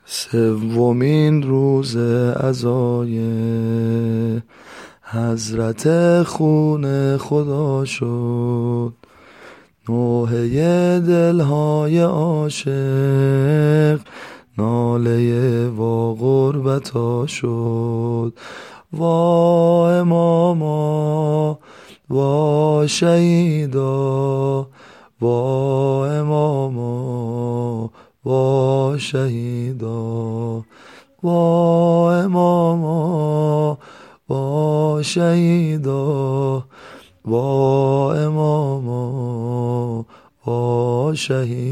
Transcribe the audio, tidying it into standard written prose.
سومین روز عزای حضرت خون خدا شد، نوحه دلهای عاشق ناله وا غربتا شد. وا اماما وا شهیدا، وا اماما وا شهیدا، وا اماما وا شهیدا، وا اماما وا شهیدا.